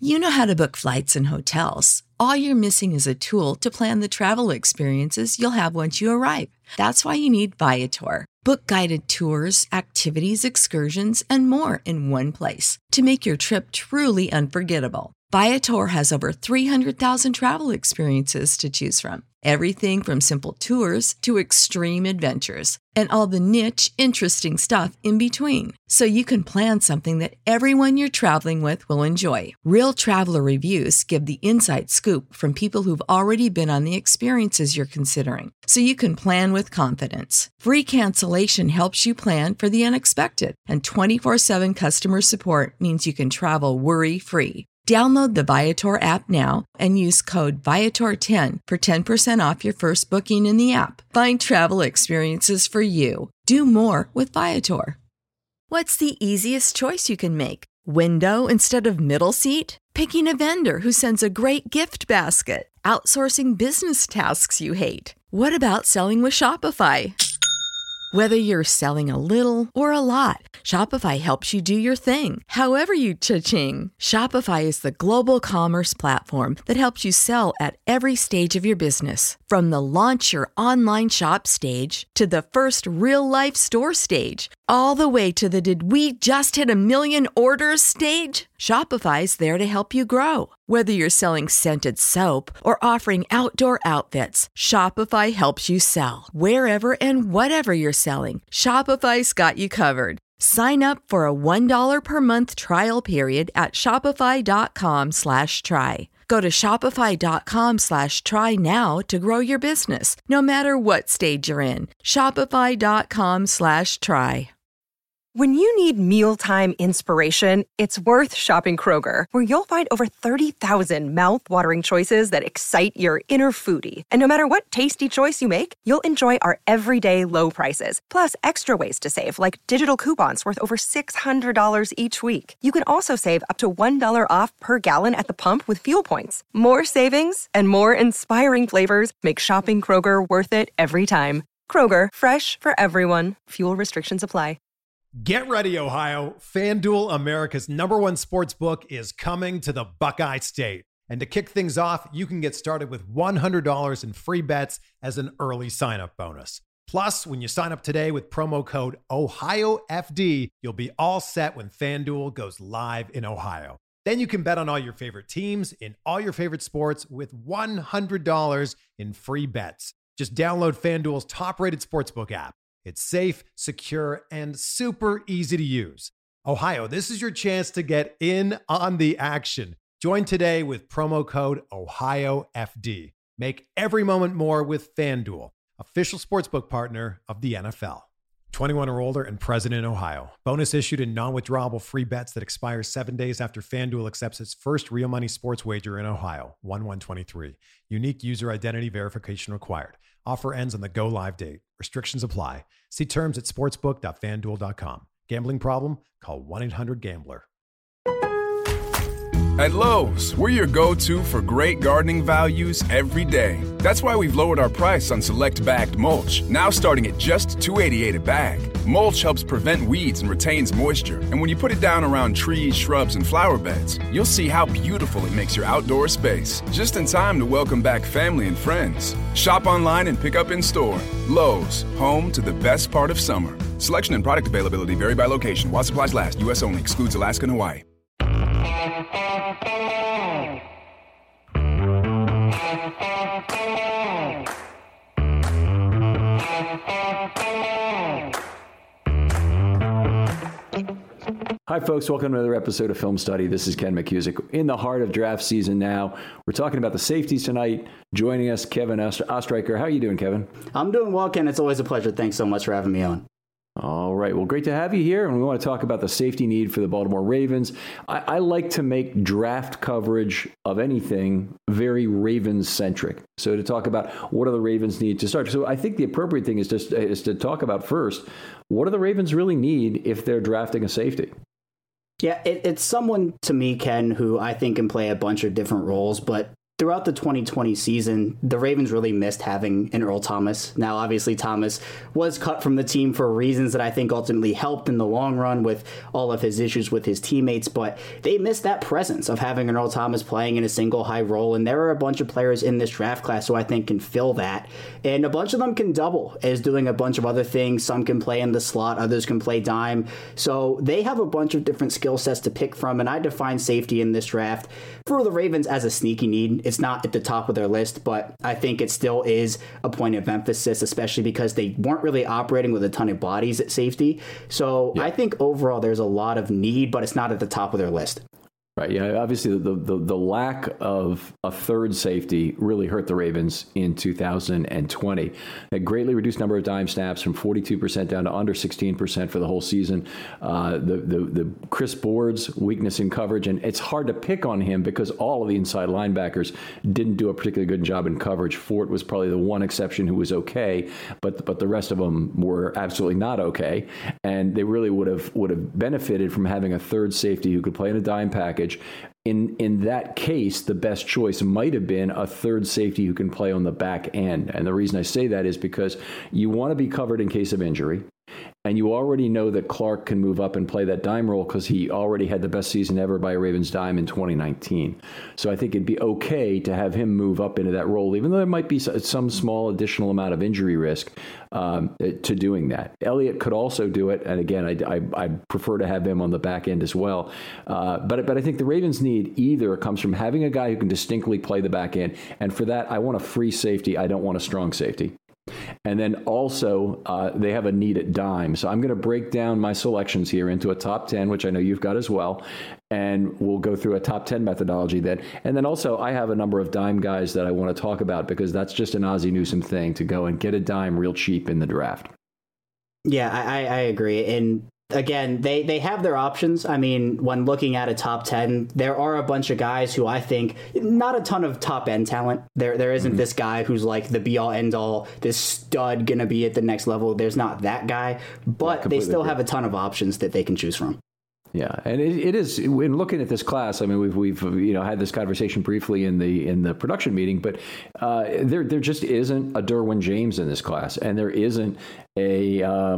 You know how to book flights and hotels. All you're missing is a tool to plan the travel experiences you'll have once you arrive. That's why you need Viator. Book guided tours, activities, excursions, and more in one place to make your trip truly unforgettable. Viator has over 300,000 travel experiences to choose from. Everything from simple tours to extreme adventures and all the niche, interesting stuff in between. So you can plan something that everyone you're traveling with will enjoy. Real traveler reviews give the inside scoop from people who've already been on the experiences you're considering. So you can plan with confidence. Free cancellation helps you plan for the unexpected. And 24/7 customer support means you can travel worry-free. Download the Viator app now and use code Viator10 for 10% off your first booking in the app. Find travel experiences for you. Do more with Viator. What's the easiest choice you can make? Window instead of middle seat? Picking a vendor who sends a great gift basket? Outsourcing business tasks you hate? What about selling with Shopify? Whether you're selling a little or a lot, Shopify helps you do your thing, however you cha-ching. Shopify is the global commerce platform that helps you sell at every stage of your business. From the launch your online shop stage to the first real-life store stage, all the way to the did we just hit a million orders stage? Shopify's there to help you grow. Whether you're selling scented soap or offering outdoor outfits, Shopify helps you sell. Wherever and whatever you're selling, Shopify's got you covered. Sign up for a $1 per month trial period at shopify.com/try. Go to shopify.com/try now to grow your business, no matter what stage you're in. Shopify.com/try. When you need mealtime inspiration, it's worth shopping Kroger, where you'll find over 30,000 mouth-watering choices that excite your inner foodie. And no matter what tasty choice you make, you'll enjoy our everyday low prices, plus extra ways to save, like digital coupons worth over $600 each week. You can also save up to $1 off per gallon at the pump with fuel points. More savings and more inspiring flavors make shopping Kroger worth it every time. Kroger, fresh for everyone. Fuel restrictions apply. Get ready, Ohio. FanDuel, America's #1 sports book, is coming to the Buckeye State. And to kick things off, you can get started with $100 in free bets as an early sign-up bonus. Plus, when you sign up today with promo code OhioFD, you'll be all set when FanDuel goes live in Ohio. Then you can bet on all your favorite teams in all your favorite sports with $100 in free bets. Just download FanDuel's top-rated sportsbook app. It's safe, secure, and super easy to use. Ohio, this is your chance to get in on the action. Join today with promo code OhioFD. Make every moment more with FanDuel, official sportsbook partner of the NFL. 21 or older and present in Ohio. Bonus issued in non-withdrawable free bets that expires 7 days after FanDuel accepts its first real money sports wager in Ohio, 1/1/23. Unique user identity verification required. Offer ends on the go live date. Restrictions apply. See terms at sportsbook.fanduel.com. Gambling problem? Call 1-800-GAMBLER. At Lowe's, we're your go-to for great gardening values every day. That's why we've lowered our price on select bagged mulch, now starting at just $2.88 a bag. Mulch helps prevent weeds and retains moisture. And when you put it down around trees, shrubs, and flower beds, you'll see how beautiful it makes your outdoor space. Just in time to welcome back family and friends. Shop online and pick up in store. Lowe's, home to the best part of summer. Selection and product availability vary by location. While supplies last, U.S. only. Excludes Alaska and Hawaii. Hi, folks. Welcome to another episode of Film Study. This is Ken McCusick. In the heart of draft season now, we're talking about the safeties tonight. Joining us, Kevin Ostreicher. How are you doing, Kevin? I'm doing well, Ken. It's always a pleasure. Thanks so much for having me on. All right. Well, great to have you here. And we want to talk about the safety need for the Baltimore Ravens. I like to make draft coverage of anything very Ravens-centric. So to talk about what do the Ravens need to start. So I think the appropriate thing is to talk about first, what do the Ravens really need if they're drafting a safety? Yeah, it's someone to me, Ken, who I think can play a bunch of different roles, but throughout the 2020 season, the Ravens really missed having an Earl Thomas. Now, obviously, Thomas was cut from the team for reasons that I think ultimately helped in the long run with all of his issues with his teammates, but they missed that presence of having an Earl Thomas playing in a single high role, and there are a bunch of players in this draft class who I think can fill that, and a bunch of them can double as doing a bunch of other things. Some can play in the slot, others can play dime, so they have a bunch of different skill sets to pick from, and I define safety in this draft for the Ravens as a sneaky need. It's not at the top of their list, but I think it still is a point of emphasis, especially because they weren't really operating with a ton of bodies at safety. So I think overall there's a lot of need, but it's not at the top of their list. Right. Yeah. Obviously, the lack of a third safety really hurt the Ravens in 2020. A greatly reduced number of dime snaps from 42% down to under 16% for the whole season. The Chris Board's weakness in coverage, and it's hard to pick on him because all of the inside linebackers didn't do a particularly good job in coverage. Fort was probably the one exception who was okay, but the rest of them were absolutely not okay, and they really would have benefited from having a third safety who could play in a dime package. In that case, the best choice might have been a third safety who can play on the back end. And the reason I say that is because you want to be covered in case of injury. And you already know that Clark can move up and play that dime role because he already had the best season ever by a Ravens dime in 2019. So I think it'd be okay to have him move up into that role, even though there might be some small additional amount of injury risk to doing that. Elliott could also do it. And again, I prefer to have him on the back end as well. But I think the Ravens need either comes from having a guy who can distinctly play the back end. And for that, I want a free safety. I don't want a strong safety. And then also, they have a need at dime. So I'm going to break down my selections here into a top 10, which I know you've got as well. And we'll go through a top 10 methodology then. And then also, I have a number of dime guys that I want to talk about because that's just an Ozzie Newsome thing to go and get a dime real cheap in the draft. Yeah, I agree. And again, they have their options. I mean, when looking at a top 10, there are a bunch of guys who I think not a ton of top end talent. There isn't this guy who's like the be all end all, this stud gonna be at the next level. There's not that guy, but they still have a ton of options that they can choose from. Yeah, and it is, in looking at this class, I mean, we've had this conversation briefly in the production meeting, but there just isn't a Derwin James in this class, and there isn't a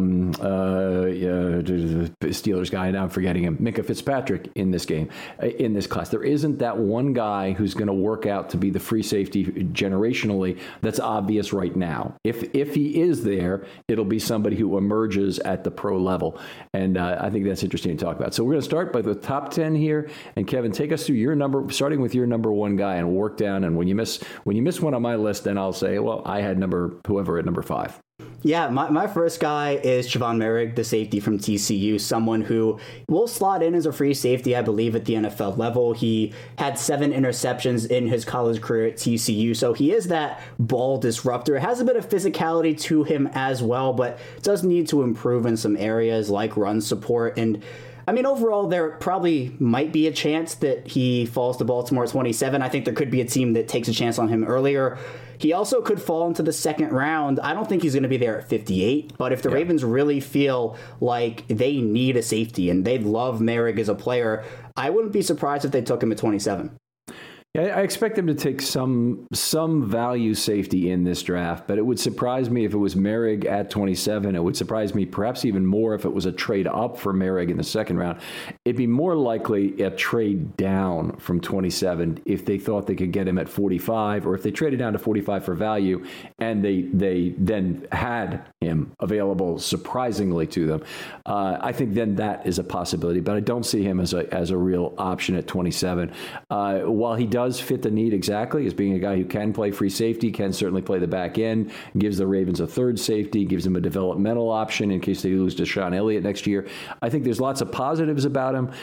Steelers guy, now I'm forgetting him, Minkah Fitzpatrick in this class. There isn't that one guy who's going to work out to be the free safety generationally that's obvious right now. If he is there, it'll be somebody who emerges at the pro level, and I think that's interesting to talk about. So we're going to start by the top 10 here, and Kevin, take us through your number, starting with your number one guy, and work down. And when you miss one on my list, then I'll say, well, I had whoever at number 5. Yeah, my first guy is Javon Merrick, the safety from TCU, someone who will slot in as a free safety, I believe, at the NFL level. He had 7 interceptions in his college career at TCU, so he is that ball disruptor. Has a bit of physicality to him as well, but does need to improve in some areas like run support. And I mean, overall, there probably might be a chance that he falls to Baltimore at 27. I think there could be a team that takes a chance on him earlier. He also could fall into the second round. I don't think he's going to be there at 58, but if the Ravens really feel like they need a safety and they love Merrick as a player, I wouldn't be surprised if they took him at 27. Yeah, I expect them to take some value safety in this draft, but it would surprise me if it was Merrick at 27. It would surprise me perhaps even more if it was a trade up for Merrick in the second round. It'd be more likely a trade down from 27 if they thought they could get him at 45, or if they traded down to 45 for value and they then had him available surprisingly to them. I think then that is a possibility, but I don't see him as a real option at 27. While he does fit the need exactly as being a guy who can play free safety, can certainly play the back end, gives the Ravens a third safety, gives them a developmental option in case they lose Deshaun Elliott next year. I think there's lots of positives about him.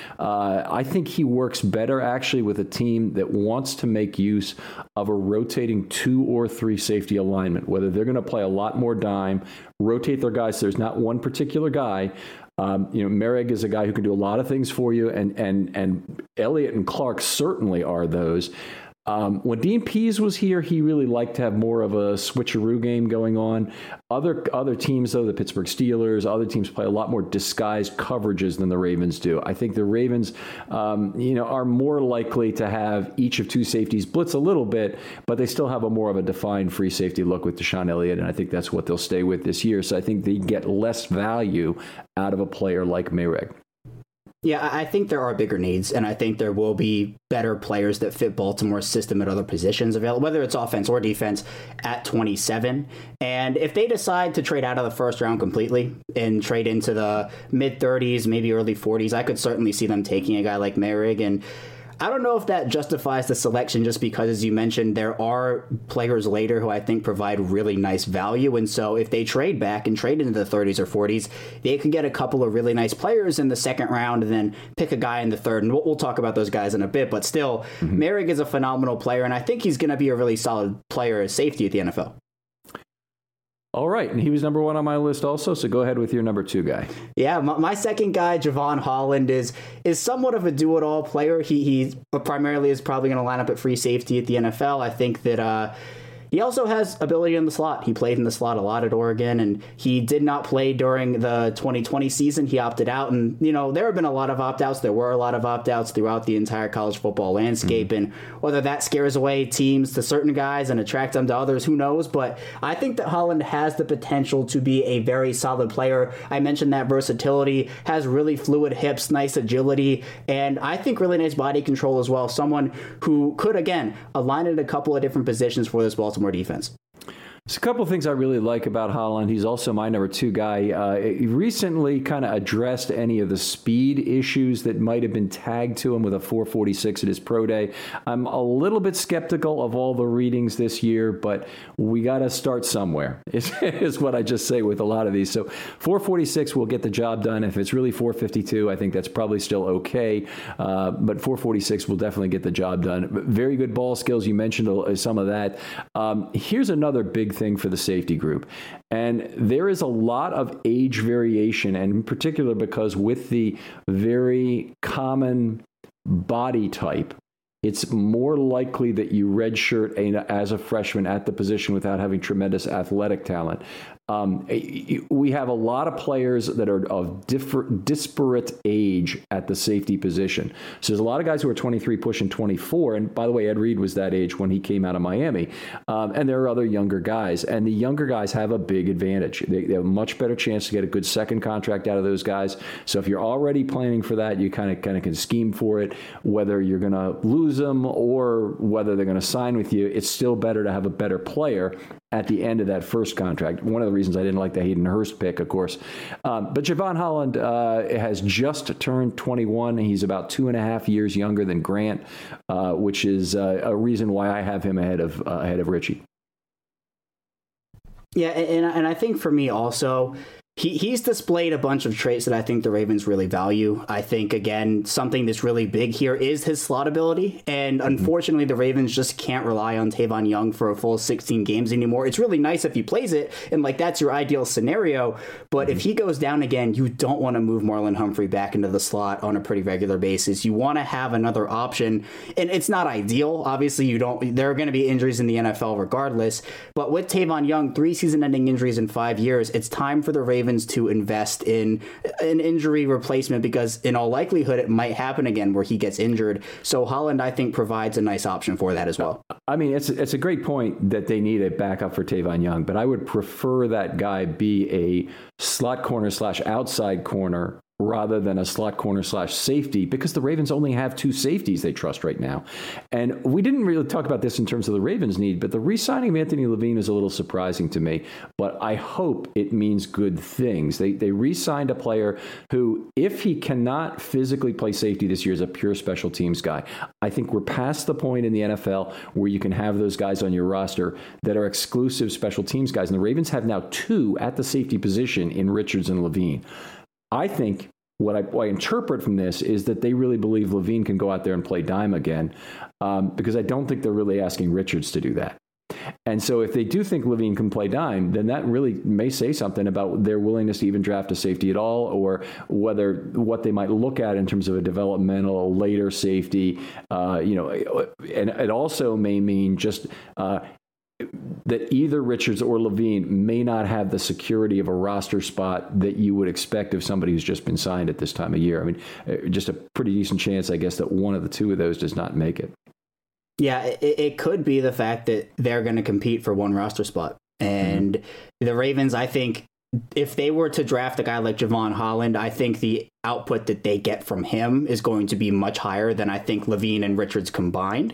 I think he works better actually with a team that wants to make use of a rotating 2 or 3 safety alignment, whether they're going to play a lot more dime, rotate their guys. So there's not one particular guy. Merrick is a guy who can do a lot of things for you, and Elliott and Clark certainly are those. When Dean Pease was here, he really liked to have more of a switcheroo game going on. Other teams, though, the Pittsburgh Steelers, other teams play a lot more disguised coverages than the Ravens do. I think the Ravens, are more likely to have each of two safeties blitz a little bit, but they still have a more of a defined free safety look with Deshaun Elliott, and I think that's what they'll stay with this year. So I think they get less value out of a player like Mayrig. Yeah, I think there are bigger needs, and I think there will be better players that fit Baltimore's system at other positions available, whether it's offense or defense, at 27. And if they decide to trade out of the first round completely and trade into the mid-30s, maybe early 40s, I could certainly see them taking a guy like Mayrig. And I don't know if that justifies the selection just because, as you mentioned, there are players later who I think provide really nice value. And so if they trade back and trade into the 30s or 40s, they could get a couple of really nice players in the second round and then pick a guy in the third. And we'll talk about those guys in a bit. But still, Mayrig is a phenomenal player, and I think he's going to be a really solid player as safety at the NFL. All right, and he was number one on my list also, so go ahead with your number two guy. Yeah, my second guy, Jevon Holland, is somewhat of a do-it-all player. He primarily is probably going to line up at free safety at the NFL. I think that he also has ability in the slot. He played in the slot a lot at Oregon, and he did not play during the 2020 season. He opted out, and, there have been a lot of opt-outs. There were a lot of opt-outs throughout the entire college football landscape, and whether that scares away teams to certain guys and attracts them to others, who knows? But I think that Holland has the potential to be a very solid player. I mentioned that versatility, has really fluid hips, nice agility, and I think really nice body control as well. Someone who could, again, align at a couple of different positions for this Baltimore defense. There's a couple of things I really like about Holland. He's also my number two guy. He recently kind of addressed any of the speed issues that might have been tagged to him with a 4.46 at his pro day. I'm a little bit skeptical of all the readings this year, but we got to start somewhere, is what I just say with a lot of these. So 4.46 will get the job done. If it's really 4.52, I think that's probably still okay. But 4.46 will definitely get the job done. Very good ball skills. You mentioned some of that. Here's another big thing for the safety group. And there is a lot of age variation, and in particular because with the very common body type, it's more likely that you redshirt as a freshman at the position without having tremendous athletic talent. We have a lot of players that are of disparate age at the safety position. So there's a lot of guys who are 23 pushing 24. And by the way, Ed Reed was that age when he came out of Miami. And there are other younger guys. And the younger guys have a big advantage. They have a much better chance to get a good second contract out of those guys. So if you're already planning for that, you kind of can scheme for it. Whether you're going to lose them or whether they're going to sign with you, it's still better to have a better player at the end of that first contract. One of the reasons I didn't like the Hayden Hurst pick, of course. But Jevon Holland has just turned 21. He's about 2.5 years younger than Grant, which is a reason why I have him ahead of Richie. Yeah, and I think for me also, he's displayed a bunch of traits that I think the Ravens really value. I think, again, something that's really big here is his slot ability. And unfortunately, the Ravens just can't rely on Tavon Young for a full 16 games anymore. It's really nice if he plays it, and that's your ideal scenario. But if he goes down again, you don't want to move Marlon Humphrey back into the slot on a pretty regular basis. You want to have another option. And it's not ideal. Obviously, there are going to be injuries in the NFL regardless. But with Tavon Young, 3 season-ending injuries in 5 years, it's time for the Ravens to invest in an injury replacement, because in all likelihood it might happen again where he gets injured. So Holland, I think, provides a nice option for that as well. I mean, it's a great point that they need a backup for Tavon Young, but I would prefer that guy be a slot corner / outside corner rather than a slot corner / safety, because the Ravens only have 2 safeties they trust right now. And we didn't really talk about this in terms of the Ravens' need, but the re-signing of Anthony Levine is a little surprising to me, but I hope it means good things. They re-signed a player who, if he cannot physically play safety this year, is a pure special teams guy. I think we're past the point in the NFL where you can have those guys on your roster that are exclusive special teams guys. And the Ravens have now 2 at the safety position in Richards and Levine. I think what I interpret from this is that they really believe Levine can go out there and play dime again, because I don't think they're really asking Richards to do that. And so if they do think Levine can play dime, then that really may say something about their willingness to even draft a safety at all, or whether what they might look at in terms of a developmental later safety, and it also may mean just that either Richards or Levine may not have the security of a roster spot that you would expect of somebody who's just been signed at this time of year. I mean, just a pretty decent chance, I guess, that one of the two of those does not make it. Yeah, it could be the fact that they're going to compete for one roster spot. And the Ravens, I think, if they were to draft a guy like Jevon Holland, I think the output that they get from him is going to be much higher than I think Levine and Richards combined.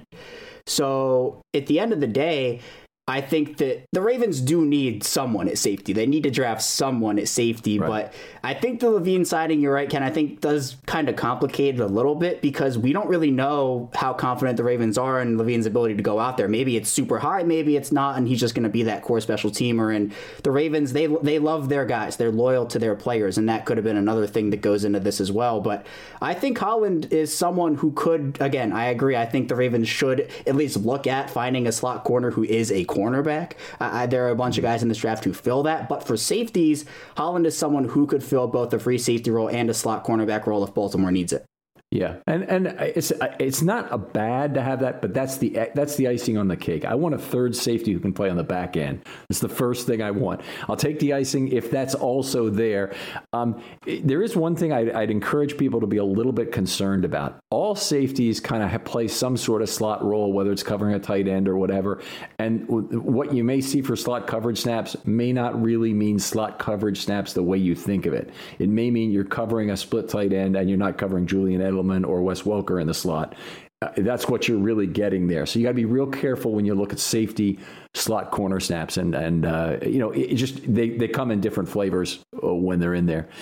So at the end of the day, I think that the Ravens do need someone at safety. They need to draft someone at safety, right. But I think the Levine signing, you're right, Ken, I think does kind of complicate it a little bit because we don't really know how confident the Ravens are in Levine's ability to go out there. Maybe it's super high, maybe it's not, and he's just going to be that core special teamer. And the Ravens, they love their guys. They're loyal to their players, and that could have been another thing that goes into this as well. But I think Holland is someone who could, again, I agree, I think the Ravens should at least look at finding a slot corner who is a cornerback. There are a bunch of guys in this draft who fill that, but for safeties, Holland is someone who could fill both a free safety role and a slot cornerback role if Baltimore needs it. Yeah, and it's not a bad to have that, but that's the icing on the cake. I want a third safety who can play on the back end. It's the first thing I want. I'll take the icing if that's also there. There is one thing I'd encourage people to be a little bit concerned about. All safeties kind of play some sort of slot role, whether it's covering a tight end or whatever. And what you may see for slot coverage snaps may not really mean slot coverage snaps the way you think of it. It may mean you're covering a split tight end and you're not covering Julian Edelman or Wes Welker in the slot. That's what you're really getting there. So you got to be real careful when you look at safety slot corner snaps, and it just they come in different flavors when they're in there.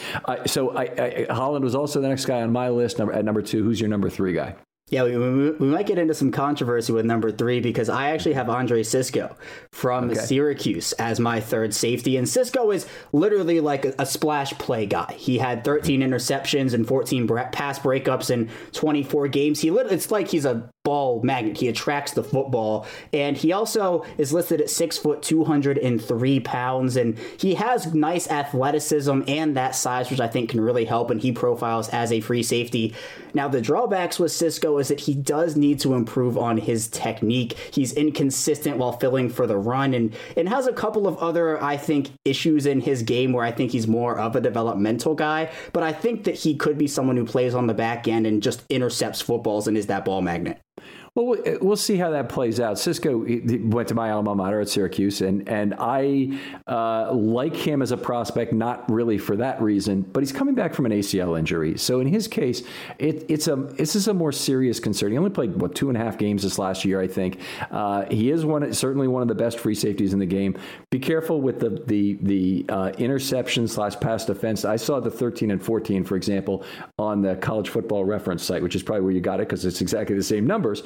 Holland was also the next guy on my list at number 2. Who's your number 3 guy? Yeah, we might get into some controversy with number 3 because I actually have Andre Cisco from Syracuse as my third safety. And Cisco is literally like a splash play guy. He had 13 interceptions and 14 pass breakups in 24 games. It's like he's a ball magnet. He attracts the football. And he also is listed at 6 foot, 203 pounds. And he has nice athleticism and that size, which I think can really help. And he profiles as a free safety. Now, the drawbacks with Cisco is that he does need to improve on his technique. He's inconsistent while filling for the run and has a couple of other, I think, issues in his game where I think he's more of a developmental guy. But I think that he could be someone who plays on the back end and just intercepts footballs and is that ball magnet. Well, we'll see how that plays out. Cisco went to my alma mater at Syracuse, and I like him as a prospect, not really for that reason, but he's coming back from an ACL injury. So in his case, this is a more serious concern. He only played, 2.5 games this last year, I think. He is certainly one of the best free safeties in the game. Be careful with the interception/pass defense. I saw the 13 and 14, for example, on the College Football Reference site, which is probably where you got it because it's exactly the same numbers.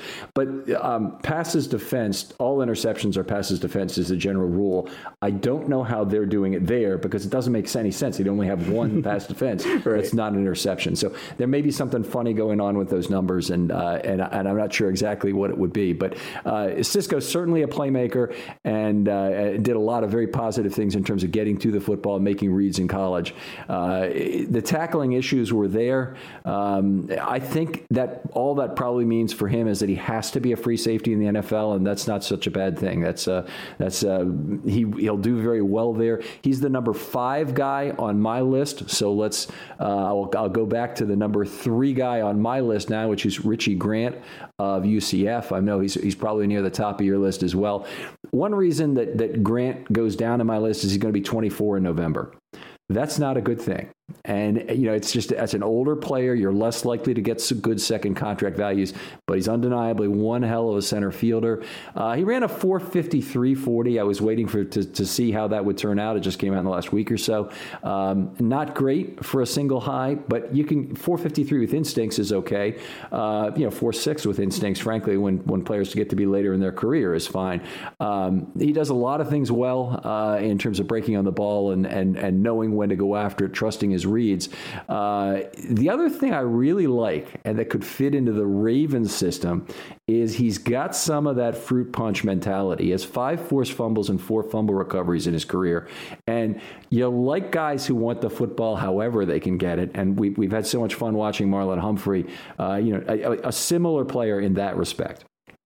But passes defense, all interceptions are passes defense is the general rule. I don't know how they're doing it there because it doesn't make any sense. They only have one pass defense. Right. It's not an interception. So there may be something funny going on with those numbers, and I'm not sure exactly what it would be. But Cisco's certainly a playmaker and did a lot of very positive things in terms of getting to the football and making reads in college. The tackling issues were there. I think that all that probably means for him is that he has to be a free safety in the NFL, and that's not such a bad thing. He'll do very well there. He's the number 5 guy on my list. So I'll go back to the number 3 guy on my list now, which is Richie Grant of UCF. I know he's probably near the top of your list as well. One reason that Grant goes down in my list is he's going to be 24 in November. That's not a good thing. And, it's just, as an older player, you're less likely to get some good second contract values, but he's undeniably one hell of a center fielder. He ran a 4.53 40. I was waiting to see how that would turn out. It just came out in the last week or so. Not great for a single high, but 4.53 with instincts is okay. 4.6 with instincts, frankly, when players get to be later in their career is fine. He does a lot of things well in terms of breaking on the ball and knowing when to go after it, trusting his his reads. The other thing I really like, and that could fit into the Ravens system, is he's got some of that fruit punch mentality. He has 5 forced fumbles and 4 fumble recoveries in his career. And you like guys who want the football however they can get it. And we've had so much fun watching Marlon Humphrey, a similar player in that respect.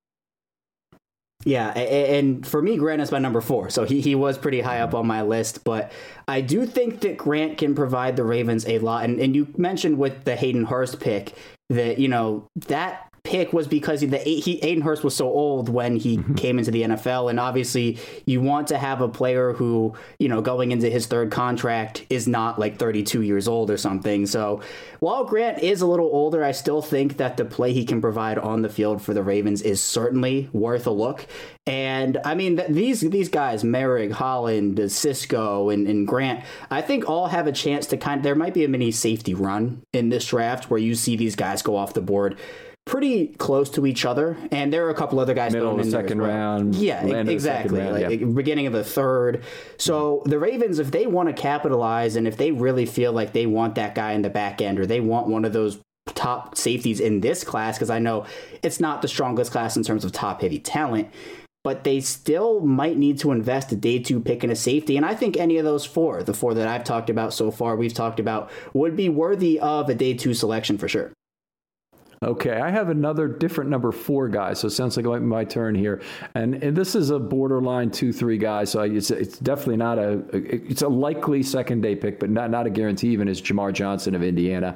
Yeah, and for me, Grant is my number 4, so he was pretty high up on my list, but I do think that Grant can provide the Ravens a lot, and you mentioned with the Hayden Hurst pick that, that pick was because Hayden Hurst was so old when he came into the NFL, and obviously you want to have a player who, going into his 3rd contract is not like 32 years old or something. So while Grant is a little older, I still think that the play he can provide on the field for the Ravens is certainly worth a look. And I mean, these guys, Merrick, Holland, Cisco, and Grant, I think all have a chance to there might be a mini safety run in this draft where you see these guys go off the board pretty close to each other, and there are a couple other guys middle of the second round. Yeah, exactly. Beginning of the 3rd. So the Ravens, if they want to capitalize, and if they really feel like they want that guy in the back end, or they want one of those top safeties in this class, because I know it's not the strongest class in terms of top heavy talent, but they still might need to invest a day 2 pick in a safety. And I think any of those 4, the 4 that I've talked about so far, we've talked about, would be worthy of a day 2 selection for sure. Okay, I have another different number 4 guy, so it sounds like it might be my turn here. And this is a borderline 2-3 guy, so it's definitely not it's a likely second-day pick, but not a guarantee, even as Jamar Johnson of Indiana.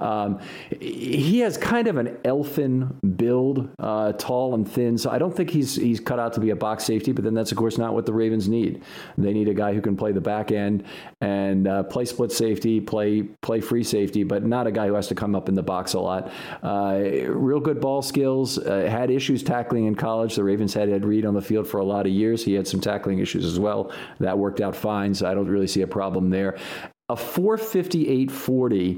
He has kind of an elfin build, tall and thin, so I don't think he's cut out to be a box safety, but then that's, of course, not what the Ravens need. They need a guy who can play the back end and play split safety, play free safety, but not a guy who has to come up in the box a lot. Real good ball skills, had issues tackling in college. The Ravens had Ed Reed on the field for a lot of years. He had some tackling issues as well. That worked out fine, so I don't really see a problem there. A 4.58 40.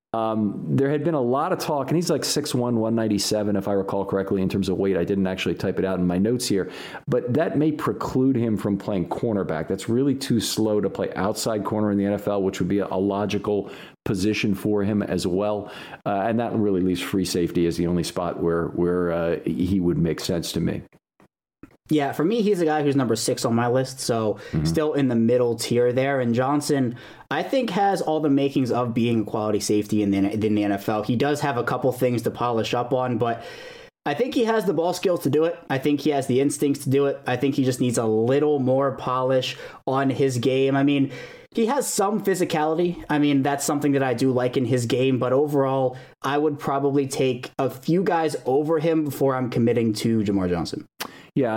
There had been a lot of talk, and he's like 6'1", 197, if I recall correctly, in terms of weight. I didn't actually type it out in my notes here, but that may preclude him from playing cornerback. That's really too slow to play outside corner in the NFL, which would be a logical position for him as well. And that really leaves free safety as the only spot where he would make sense to me. Yeah, for me, he's a guy who's number 6 on my list, so still in the middle tier there. And Johnson, I think, has all the makings of being a quality safety in the NFL. He does have a couple things to polish up on, but I think he has the ball skills to do it. I think he has the instincts to do it. I think he just needs a little more polish on his game. I mean, he has some physicality. I mean, that's something that I do like in his game, but overall, I would probably take a few guys over him before I'm committing to Jamar Johnson. Yeah,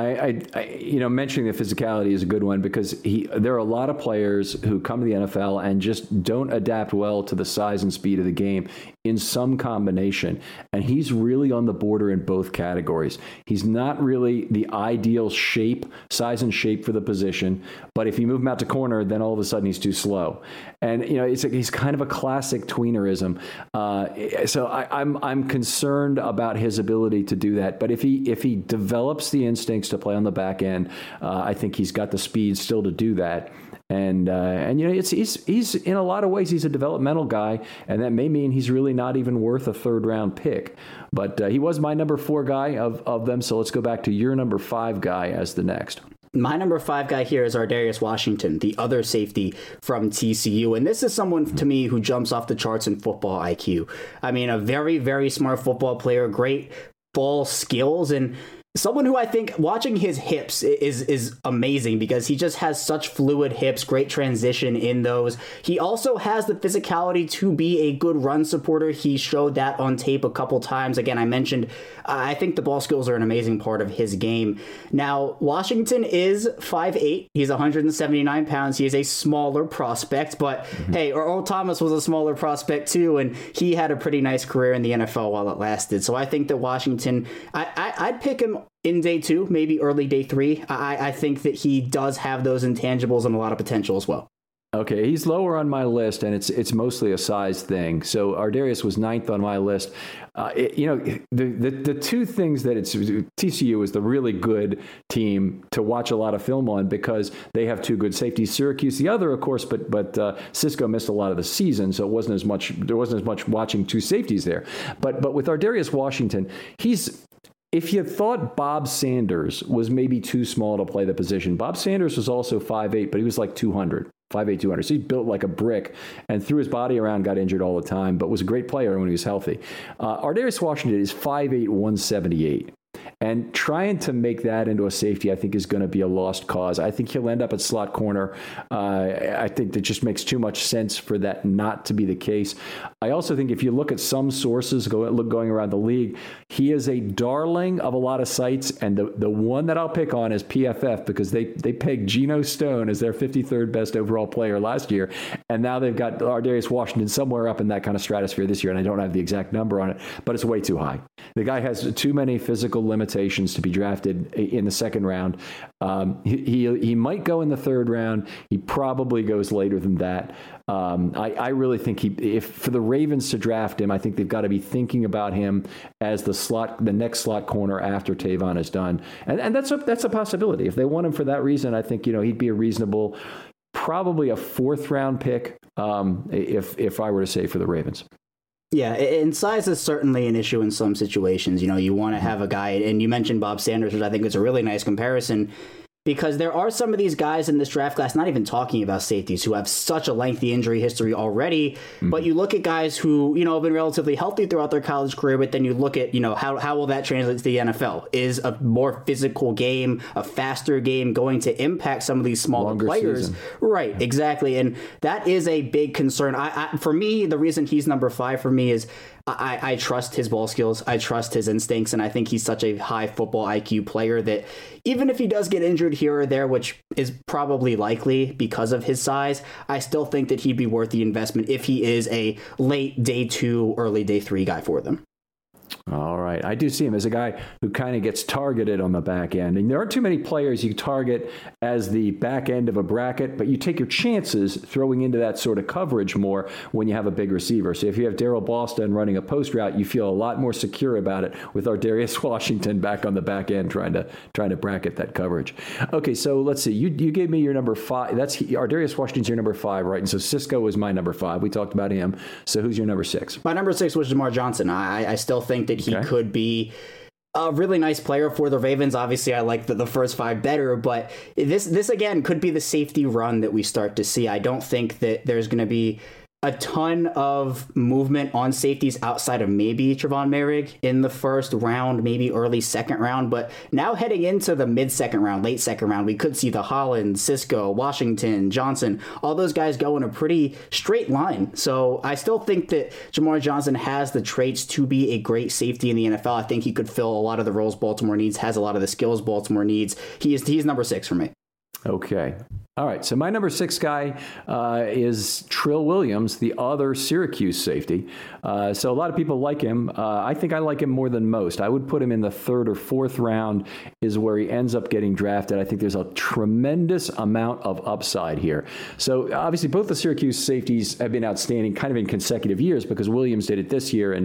I mentioning the physicality is a good one because there are a lot of players who come to the NFL and just don't adapt well to the size and speed of the game in some combination. And he's really on the border in both categories. He's not really the ideal size and shape for the position, but if you move him out to corner, then all of a sudden he's too slow. And he's kind of a classic tweenerism. So I'm concerned about his ability to do that. But if he develops the instincts to play on the back end, I think he's got the speed still to do that. And he's in a lot of ways he's a developmental guy, and that may mean he's really not even worth a 3rd round pick. But he was my number 4 guy of them. So let's go back to your number 5 guy as the next. My number 5 guy here is Ardarius Washington, the other safety from TCU. And this is someone, to me, who jumps off the charts in football IQ. I mean, a very, very smart football player, great ball skills, and someone who I think watching his hips is amazing because he just has such fluid hips, great transition in those. He also has the physicality to be a good run supporter. He showed that on tape a couple times. Again, I mentioned, I think the ball skills are an amazing part of his game. Now, Washington is 5'8". He's 179 pounds. He is a smaller prospect, but hey, Earl Thomas was a smaller prospect too, and he had a pretty nice career in the NFL while it lasted. So I think that Washington, I'd pick him in day 2, maybe early day 3. I think that he does have those intangibles and a lot of potential as well. Okay, he's lower on my list, and it's mostly a size thing. So Ardarius was 9th on my list. The two things that TCU is the really good team to watch a lot of film on because they have two good safeties. Syracuse, the other, of course, but Cisco missed a lot of the season, so there wasn't as much watching two safeties there. But with Ardarius Washington, if you thought Bob Sanders was maybe too small to play the position, Bob Sanders was also 5'8", but he was like 200. 5'8", 200. So he's built like a brick and threw his body around, got injured all the time, but was a great player when he was healthy. Ardarius Washington is 5'8", 178. And trying to make that into a safety, I think, is going to be a lost cause. I think he'll end up at slot corner. I think that just makes too much sense for that not to be the case. I also think if you look at some sources going around the league, he is a darling of a lot of sites. And the one that I'll pick on is PFF because they pegged Geno Stone as their 53rd best overall player last year. And now they've got Ardarius Washington somewhere up in that kind of stratosphere this year. And I don't have the exact number on it, but it's way too high. The guy has too many physical limitations to be drafted in the second round. He might go in the third round. He probably goes later than that. I really think if for the Ravens to draft him, I think they've got to be thinking about him as the next slot corner after Tavon is done. And that's a possibility. If they want him for that reason, I think, he'd be a reasonable, probably a 4th round pick. If I were to say for the Ravens. Yeah, and size is certainly an issue in some situations. You want to have a guy, and you mentioned Bob Sanders, which I think is a really nice comparison, because there are some of these guys in this draft class, not even talking about safeties, who have such a lengthy injury history already. But you look at guys who, have been relatively healthy throughout their college career, but then you look at, how will that translate to the NFL? Is a more physical game, a faster game going to impact some of these smaller players? Season. Right, yeah. Exactly. And that is a big concern. For me, the reason he's number 5 for me is I trust his ball skills. I trust his instincts. And I think he's such a high football IQ player that even if he does get injured here or there, which is probably likely because of his size, I still think that he'd be worth the investment if he is a late day 2, early day 3 guy for them. All right. I do see him as a guy who kind of gets targeted on the back end. And there aren't too many players you target as the back end of a bracket, but you take your chances throwing into that sort of coverage more when you have a big receiver. So if you have Darryl Boston running a post route, you feel a lot more secure about it with Ardarius Washington back on the back end trying to bracket that coverage. Okay, so let's see. You gave me your number 5. That's Ardarius Washington's your number 5, right? And so Cisco was my number 5. We talked about him. So who's your number 6? My number 6 was Jamar Johnson. I still think that he could be a really nice player for the Ravens. Obviously, I like the first 5 better, but this again could be the safety run that we start to see. I don't think that there's going to be a ton of movement on safeties outside of maybe Trevon Merrick in the first round, maybe early second round. But now heading into the mid-second round, late second round, we could see the Holland, Cisco, Washington, Johnson, all those guys go in a pretty straight line. So I still think that Jamar Johnson has the traits to be a great safety in the NFL. I think he could fill a lot of the roles Baltimore needs, has a lot of the skills Baltimore needs. He's number 6 for me. Okay. All right. So my number 6 guy is Trill Williams, the other Syracuse safety. So a lot of people like him. I think I like him more than most. I would put him in the 3rd or 4th round is where he ends up getting drafted. I think there's a tremendous amount of upside here. So obviously both the Syracuse safeties have been outstanding kind of in consecutive years because Williams did it this year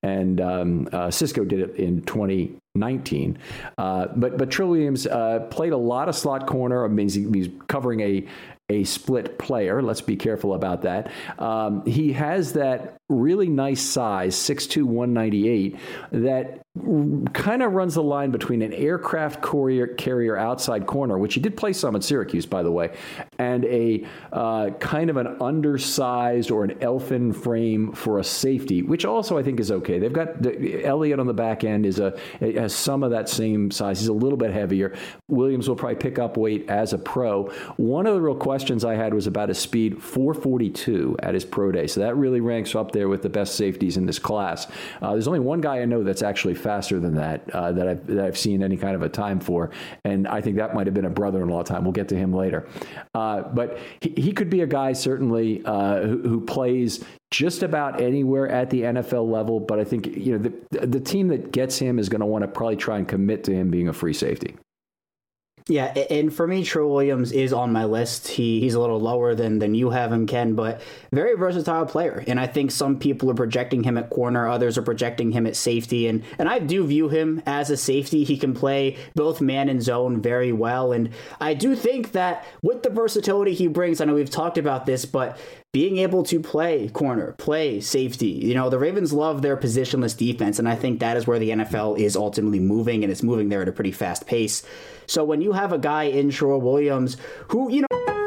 and Cisco did it in 2019. But Trill Williams played a lot of slot corner. I mean, he's covering a split player. Let's be careful about that. He has that really nice size, 6'2", 198, that kind of runs the line between an aircraft carrier outside corner, which he did play some at Syracuse, by the way, and a kind of an undersized or an elfin frame for a safety, which also I think is okay. They've got Elliott on the back end has some of that same size. He's a little bit heavier. Williams will probably pick up weight as a pro. One of the real questions I had was about his speed, 4.42 at his pro day. So that really ranks up there with the best safeties in this class. There's only one guy I know that's actually faster than that I've seen any kind of a time for, and I think that might have been a brother-in-law time. We'll get to him later. But he could be a guy certainly who plays just about anywhere at the NFL level. But I think the team that gets him is going to want to probably try and commit to him being a free safety. Yeah, and for me, Trill Williams is on my list. He's a little lower than you have him, Ken, but very versatile player. And I think some people are projecting him at corner, others are projecting him at safety. And I do view him as a safety. He can play both man and zone very well. And I do think that with the versatility he brings, I know we've talked about this, but being able to play corner, play safety, the Ravens love their positionless defense, and I think that is where the NFL is ultimately moving, and it's moving there at a pretty fast pace. So when you have a guy in Trill Williams who,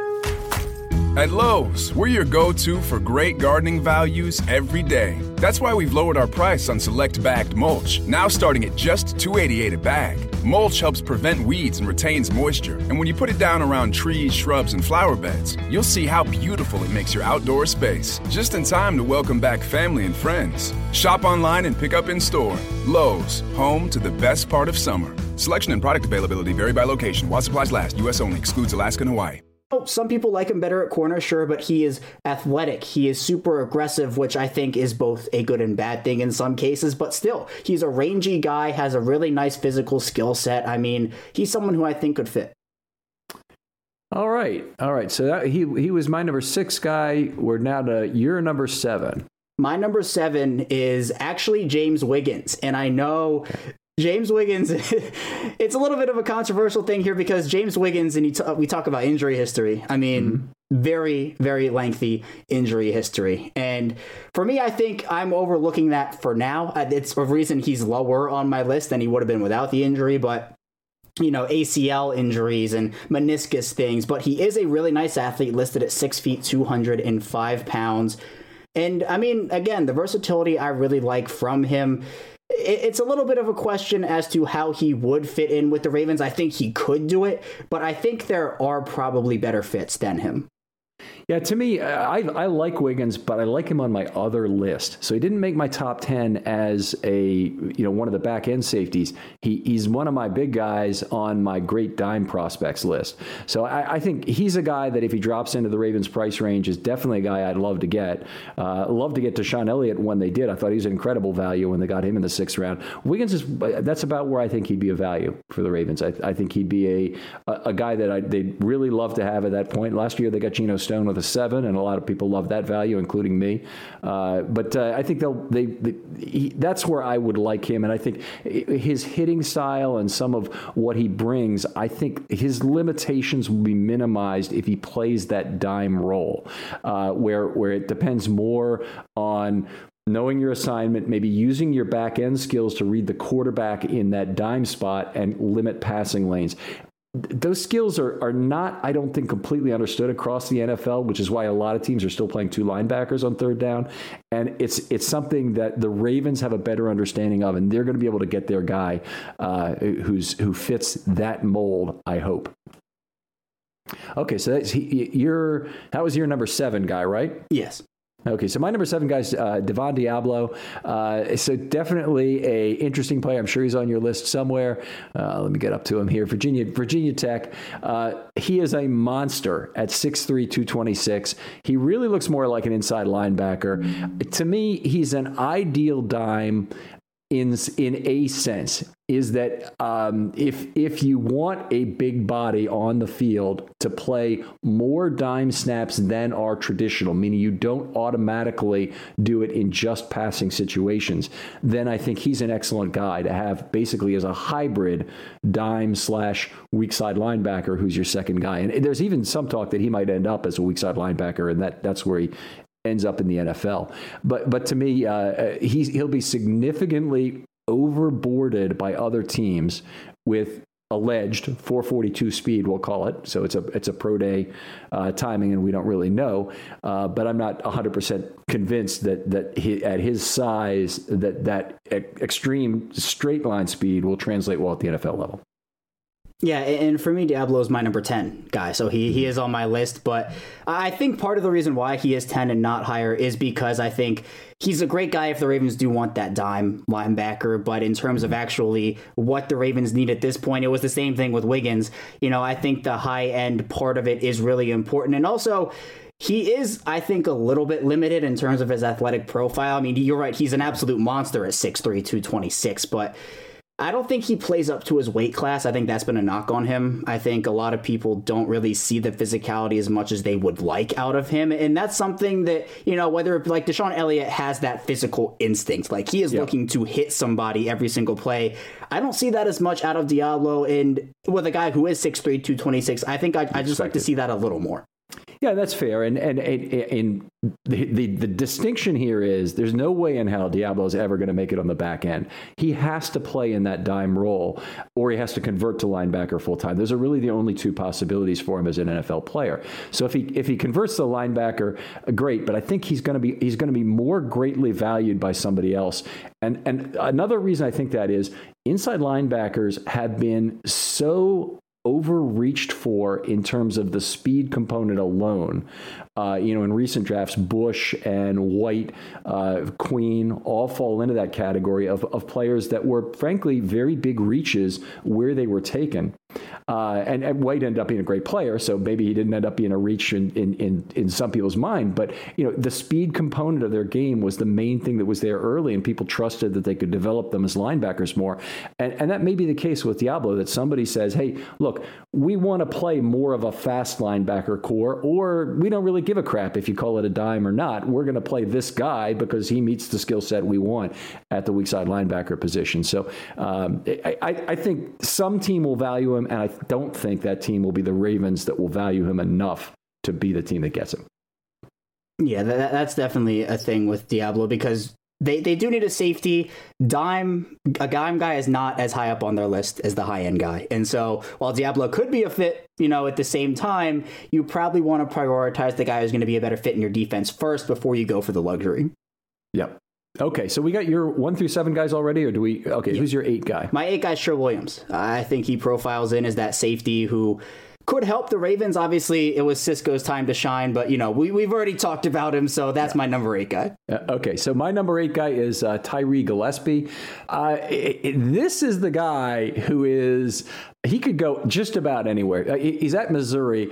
At Lowe's, we're your go-to for great gardening values every day. That's why we've lowered our price on select bagged mulch, now starting at just $2.88 a bag. Mulch helps prevent weeds and retains moisture. And when you put it down around trees, shrubs, and flower beds, you'll see how beautiful it makes your outdoor space. Just in time to welcome back family and friends. Shop online and pick up in store. Lowe's, home to the best part of summer. Selection and product availability vary by location. While supplies last, U.S. only. Excludes Alaska and Hawaii. Some people like him better at corner, sure, but he is athletic. He is super aggressive, which I think is both a good and bad thing in some cases, but still, he's a rangy guy, has a really nice physical skill set. I mean, he's someone who I think could fit. All right. So he was my number 6 guy. We're now to your number 7. My number 7 is actually James Wiggins, and I know James Wiggins, it's a little bit of a controversial thing here because James Wiggins, and we talk about injury history. I mean, very, very lengthy injury history. And for me, I think I'm overlooking that for now. It's a reason he's lower on my list than he would have been without the injury. But ACL injuries and meniscus things. But he is a really nice athlete, listed at 6 feet, 205 pounds. And I mean, again, the versatility I really like from him. It's a little bit of a question as to how he would fit in with the Ravens. I think he could do it, but I think there are probably better fits than him. Yeah, to me, I like Wiggins, but I like him on my other list. So he didn't make my top 10 as a one of the back end safeties. He's one of my big guys on my great dime prospects list. So I think he's a guy that if he drops into the Ravens price range is definitely a guy I'd love to get. Love to get to Sean Elliott when they did. I thought he was an incredible value when they got him in the 6th round. Wiggins that's about where I think he'd be a value for the Ravens. I think he'd be a guy that they'd really love to have at that point. Last year they got Geno Stone with a 7, and a lot of people love that value, including me. But I think that's where I would like him, and I think his hitting style and some of what he brings, I think his limitations will be minimized if he plays that dime role, where it depends more on knowing your assignment, maybe using your back end skills to read the quarterback in that dime spot and limit passing lanes. Those skills are not, I don't think, completely understood across the NFL, which is why a lot of teams are still playing 2 linebackers on 3rd down. And it's something that the Ravens have a better understanding of, and they're going to be able to get their guy who fits that mold, I hope. Okay, so that was your number 7 guy, right? Yes. Okay, so my number 7 guy is Devon Diablo. So definitely a interesting player. I'm sure he's on your list somewhere. Let me get up to him here. Virginia Tech. He is a monster at 6'3", 226. He really looks more like an inside linebacker. To me, he's an ideal dime in a sense. Is that if you want a big body on the field to play more dime snaps than are traditional, meaning you don't automatically do it in just passing situations, then I think he's an excellent guy to have basically as a hybrid dime / weak side linebacker who's your second guy. And there's even some talk that he might end up as a weak side linebacker, and that's where he ends up in the NFL. But to me, he'll be significantly overboarded by other teams with alleged 442 speed, we'll call it. So it's a pro day timing, and we don't really know. But I'm not 100% convinced that he, at his size, that extreme straight line speed will translate well at the NFL level. Yeah, and for me, Diablo is my number 10 guy, so he is on my list, but I think part of the reason why he is 10 and not higher is because I think he's a great guy if the Ravens do want that dime linebacker, but in terms of actually what the Ravens need at this point, it was the same thing with Wiggins. I think the high-end part of it is really important, and also he is, I think, a little bit limited in terms of his athletic profile. I mean, you're right, he's an absolute monster at 6'3", 226, but I don't think he plays up to his weight class. I think that's been a knock on him. I think a lot of people don't really see the physicality as much as they would like out of him. And that's something that, whether like Deshaun Elliott has that physical instinct, like he is looking to hit somebody every single play. I don't see that as much out of Diablo. And with a guy who is 6'3", 226, I think I just like to see that a little more. Yeah, that's fair. And the distinction here is there's no way in hell Diablo is ever going to make it on the back end. He has to play in that dime role, or he has to convert to linebacker full time. Those are really the only two possibilities for him as an NFL player. So if he converts to linebacker, great. But I think he's going to be more greatly valued by somebody else. And another reason I think that is inside linebackers have been so overreached for in terms of the speed component alone. In recent drafts, Bush and White, Queen all fall into that category of players that were, frankly, very big reaches where they were taken. And White ended up being a great player, so maybe he didn't end up being a reach in some people's mind. But the speed component of their game was the main thing that was there early, and people trusted that they could develop them as linebackers more. And that may be the case with Diablo, that somebody says, hey, look, we want to play more of a fast linebacker core, or we don't really give a crap if you call it a dime or not. We're going to play this guy because he meets the skill set we want at the weak side linebacker position. So I think some team will value him, and I don't think that team will be the Ravens that will value him enough to be the team that gets him. Yeah, that's definitely a thing with Diablo, because they do need a safety. A dime guy is not as high up on their list as the high-end guy. And so while Diablo could be a fit, at the same time, you probably want to prioritize the guy who's going to be a better fit in your defense first before you go for the luxury. Yep. Okay, so we got your 1 through 7 guys already, or do we? Okay, yeah. Who's your 8 guy? My 8 guy is Sherwood Williams. I think he profiles in as that safety who could help the Ravens. Obviously, it was Cisco's time to shine, but we've already talked about him, so that's my number 8 guy. Okay, so my number 8 guy is Tyree Gillespie. This is the guy who he could go just about anywhere. He's at Missouri.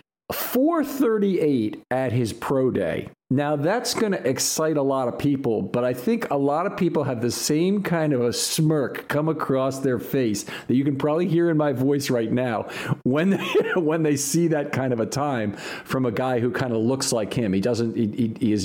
438 at his pro day. Now, that's going to excite a lot of people, but I think a lot of people have the same kind of a smirk come across their face that you can probably hear in my voice right now when they see that kind of a time from a guy who kind of looks like him. He is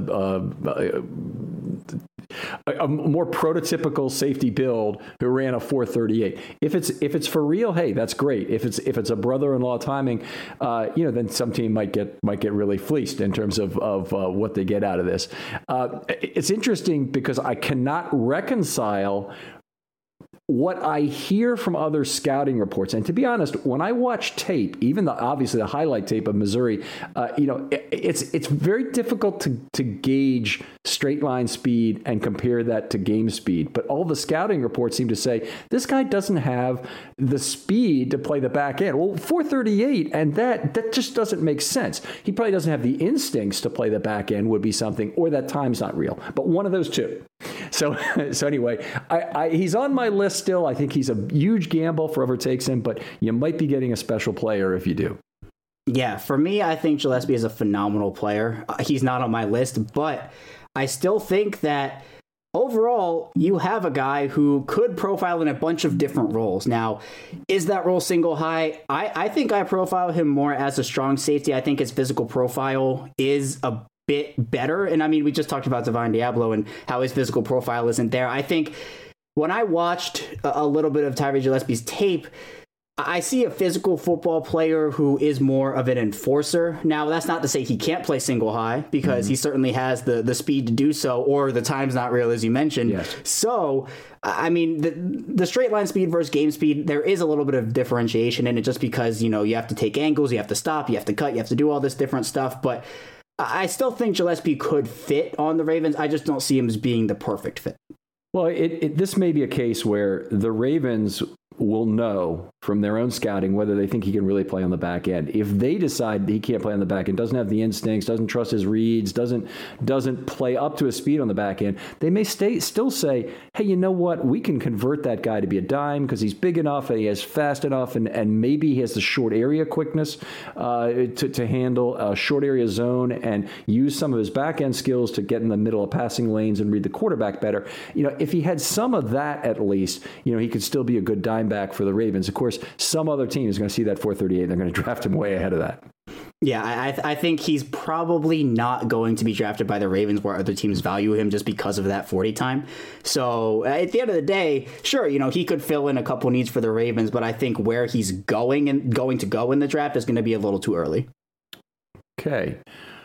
a more prototypical safety build who ran a 438. If it's for real, hey, that's great. If it's a brother-in-law timing, then some team might get really fleeced in terms of what they get out of this. It's interesting because I cannot reconcile what I hear from other scouting reports. And to be honest, when I watch tape, even obviously the highlight tape of Missouri, it's very difficult to gauge straight line speed and compare that to game speed. But all the scouting reports seem to say this guy doesn't have the speed to play the back end. Well, 438, and that just doesn't make sense. He probably doesn't have the instincts to play the back end, would be something, or that time's not real. But one of those two. So anyway, he's on my list still. I think he's a huge gamble for whoever takes him, but you might be getting a special player if you do. Yeah, for me, I think Gillespie is a phenomenal player. He's not on my list, but I still think that overall, you have a guy who could profile in a bunch of different roles. Now, is that role single high? I think I profile him more as a strong safety. I think his physical profile is a bit better. And I mean, we just talked about Divine Diablo and how his physical profile isn't there. I think when I watched a little bit of Tyree Gillespie's tape, I see a physical football player who is more of an enforcer. Now, that's not to say he can't play single high, because he certainly has the speed to do so, or the time's not real, as you mentioned. Yes. So, I mean, the straight line speed versus game speed, there is a little bit of differentiation in it, just because, you have to take angles, you have to stop, you have to cut, you have to do all this different stuff. But I still think Gillespie could fit on the Ravens. I just don't see him as being the perfect fit. Well, this may be a case where the Ravens will know from their own scouting whether they think he can really play on the back end. If they decide he can't play on the back end, doesn't have the instincts, doesn't trust his reads, doesn't play up to his speed on the back end, they may still say, hey, you know what? We can convert that guy to be a dime because he's big enough and he is fast enough and maybe he has the short area quickness to handle a short area zone and use some of his back end skills to get in the middle of passing lanes and read the quarterback better. If he had some of that at least, he could still be a good dime back for the Ravens. Of course, some other team is going to see that 438 and they're going to draft him way ahead of that. Yeah, I think he's probably not going to be drafted by the Ravens where other teams value him just because of that 40 time. So at the end of the day, sure, he could fill in a couple needs for the Ravens, but I think where he's going to go in the draft is going to be a little too early. Okay.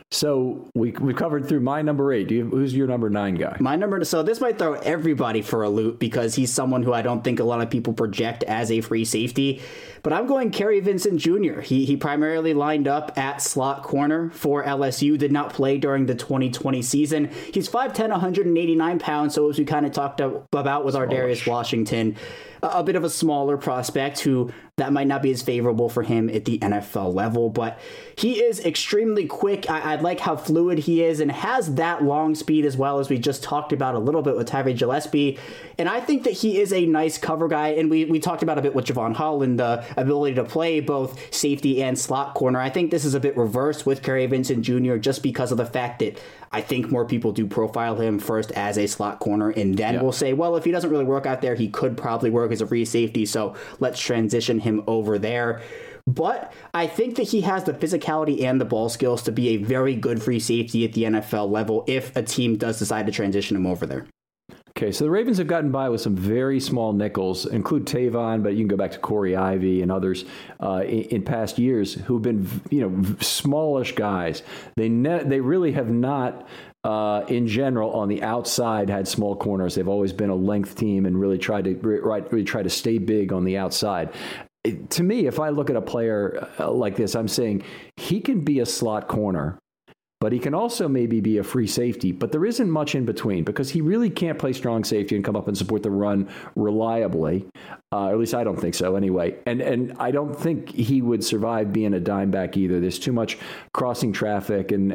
So we covered through my number 8. Who's your number 9 guy? So this might throw everybody for a loop because he's someone who I don't think a lot of people project as a free safety. But I'm going Kerry Vincent Jr. He primarily lined up at slot corner for LSU, did not play during the 2020 season. He's 5'10", 189 pounds. So as we kind of talked about with Ardarius Washington, a bit of a smaller prospect who that might not be as favorable for him at the NFL level, but he is extremely quick. I like how fluid he is and has that long speed as well, as we just talked about a little bit with Tyree Gillespie. And I think that he is a nice cover guy. And we talked about a bit with Javon Holland, the ability to play both safety and slot corner. I think this is a bit reversed with Kerry Vincent Jr. just because of the fact that I think more people do profile him first as a slot corner, and then we'll say, well, if he doesn't really work out there, he could probably work as a free safety, so let's transition him over there. But I think that he has the physicality and the ball skills to be a very good free safety at the NFL level if a team does decide to transition him over there. Okay, so the Ravens have gotten by with some very small nickels, include Tavon, but you can go back to Corey Ivy and others in past years who've been, smallish guys. They really have not, in general, on the outside, had small corners. They've always been a length team and really tried to stay big on the outside. To me, if I look at a player like this, I'm saying he can be a slot corner, but he can also maybe be a free safety. But there isn't much in between because he really can't play strong safety and come up and support the run reliably. At least I don't think so anyway. And I don't think he would survive being a dime back either. There's too much crossing traffic. And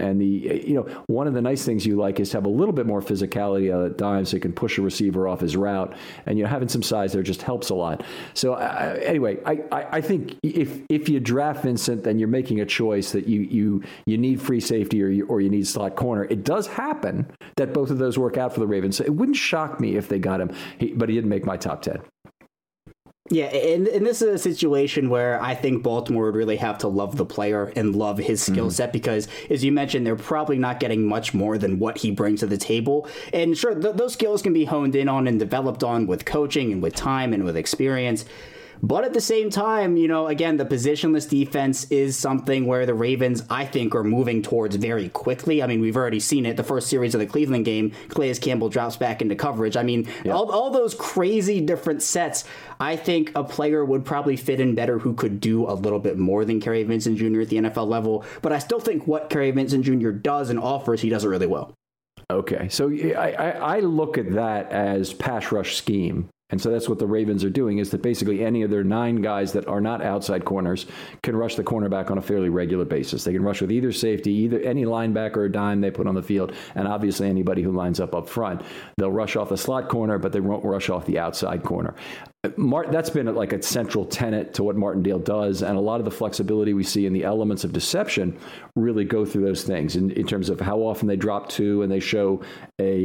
one of the nice things you like is to have a little bit more physicality out of dime so you can push a receiver off his route. And having some size there just helps a lot. So anyway, I think if you draft Vincent, then you're making a choice that you need free safety or you need slot corner. It does happen that both of those work out for the Ravens. So it wouldn't shock me if they got him, but he didn't make my top 10. Yeah, and this is a situation where I think Baltimore would really have to love the player and love his skill set because, as you mentioned, they're probably not getting much more than what he brings to the table. And sure, those skills can be honed in on and developed on with coaching and with time and with experience. But at the same time, again, the positionless defense is something where the Ravens, I think, are moving towards very quickly. I mean, we've already seen it. The first series of the Cleveland game, Calais Campbell drops back into coverage. I mean, all those crazy different sets, I think a player would probably fit in better who could do a little bit more than Kerry Vincent Jr. at the NFL level. But I still think what Kerry Vincent Jr. does and offers, he does it really well. Okay, so I look at that as pass rush scheme. And so that's what the Ravens are doing, is that basically any of their 9 guys that are not outside corners can rush the cornerback on a fairly regular basis. They can rush with either safety, either any linebacker or dime they put on the field, and obviously anybody who lines up front. They'll rush off the slot corner, but they won't rush off the outside corner. That's been like a central tenet to what Martindale does, and a lot of the flexibility we see in the elements of deception really go through those things in terms of how often they drop 2 and they show a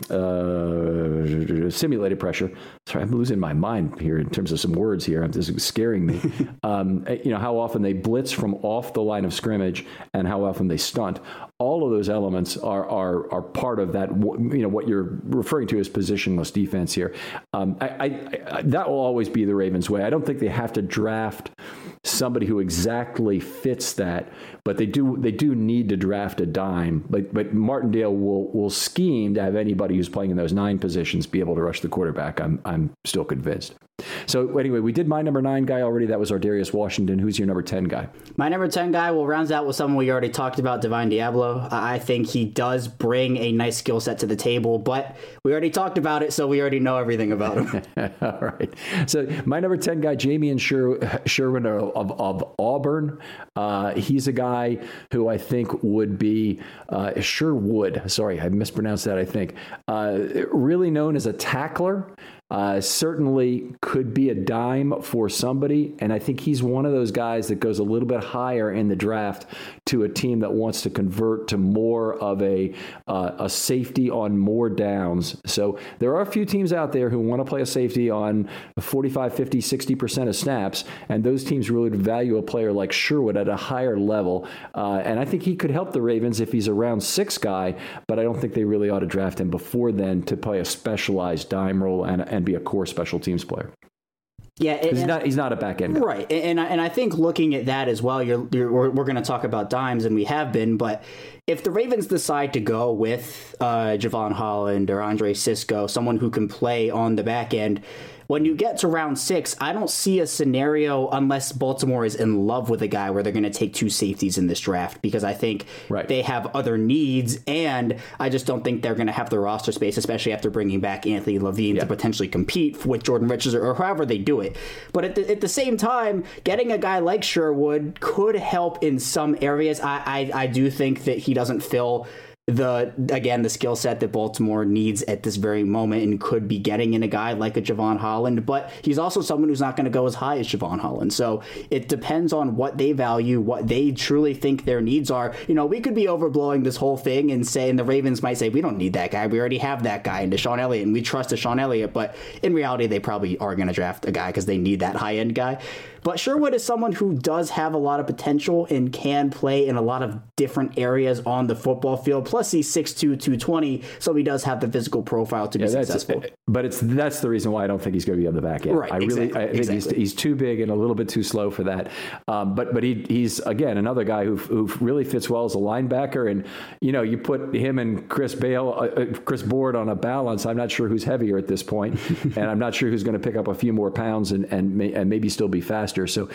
simulated pressure. Sorry, I'm losing my mind here in terms of some words here. This is scaring me. How often they blitz from off the line of scrimmage and how often they stunt. All of those elements are part of that. What you're referring to as positionless defense here. That will always be the Ravens' way. I don't think they have to draft somebody who exactly fits that, but they do need to draft a dime. But Martindale will scheme to have anybody who's playing in those 9 positions be able to rush the quarterback. I'm still convinced. So anyway, we did my number 9 guy already. That was Ardarius Washington. Who's your number 10 guy? My number 10 guy will round out with someone we already talked about, Divine Diablo. I think he does bring a nice skill set to the table, but we already talked about it, so we already know everything about him. All right. So my number 10 guy, Jamian Sherwin of Auburn. He's a guy who I think would be Sherwood. Sorry, I mispronounced that, I think. Really known as a tackler. Certainly could be a dime for somebody, and I think he's one of those guys that goes a little bit higher in the draft to a team that wants to convert to more of a safety on more downs. So there are a few teams out there who want to play a safety on 45, 50, 60% of snaps, and those teams really value a player like Sherwood at a higher level. And I think he could help the Ravens if he's a round 6 guy, but I don't think they really ought to draft him before then to play a specialized dime role and be a core special teams player. Yeah, he's not a back end guy. Right, and I think looking at that as well, we're going to talk about dimes, and we have been. But if the Ravens decide to go with Javon Holland or Andre Cisco, someone who can play on the back end, when you get to round 6, I don't see a scenario unless Baltimore is in love with a guy where they're going to take 2 safeties in this draft, because I think they have other needs, and I just don't think they're going to have the roster space, especially after bringing back Anthony Levine to potentially compete with Jordan Richards or however they do it. But at the same time, getting a guy like Sherwood could help in some areas. I do think that he doesn't fill the skill set that Baltimore needs at this very moment and could be getting in a guy like a Javon Holland, but he's also someone who's not going to go as high as Javon Holland. So it depends on what they value, what they truly think their needs are. We could be overblowing this whole thing and the Ravens might say, we don't need that guy. We already have that guy in DeShon Elliott, and we trust DeShon Elliott. But in reality, they probably are going to draft a guy because they need that high-end guy. But Sherwood is someone who does have a lot of potential and can play in a lot of different areas on the football field. Plus, he's 6'2", 220, so he does have the physical profile to be successful. But that's the reason why I don't think he's going to be on the back end. Right, I think he's too big and a little bit too slow for that. But he's, again, another guy who really fits well as a linebacker. And, you put him and Chris Board on a balance, I'm not sure who's heavier at this point, and I'm not sure who's going to pick up a few more pounds and maybe still be faster. So,